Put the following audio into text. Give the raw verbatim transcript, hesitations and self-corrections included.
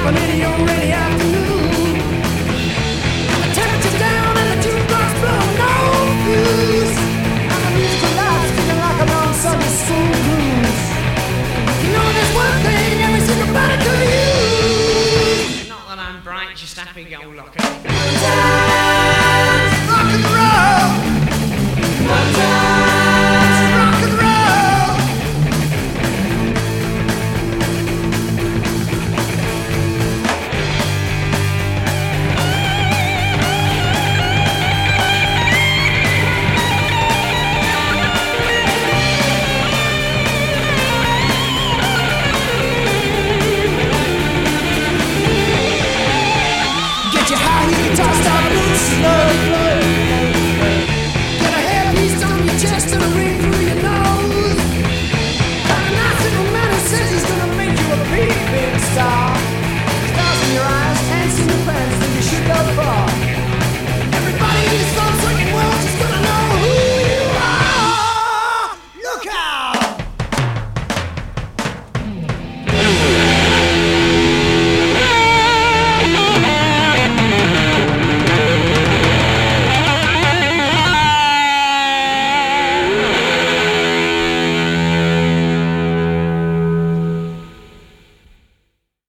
happening your rainy afternoon. I turned you down and the jukebox blew no fuse. I'm a musical life feeling like I'm on Sunday school blues. You know there's one thing every single body could use. Not that I'm bright, just happy-go-lucky.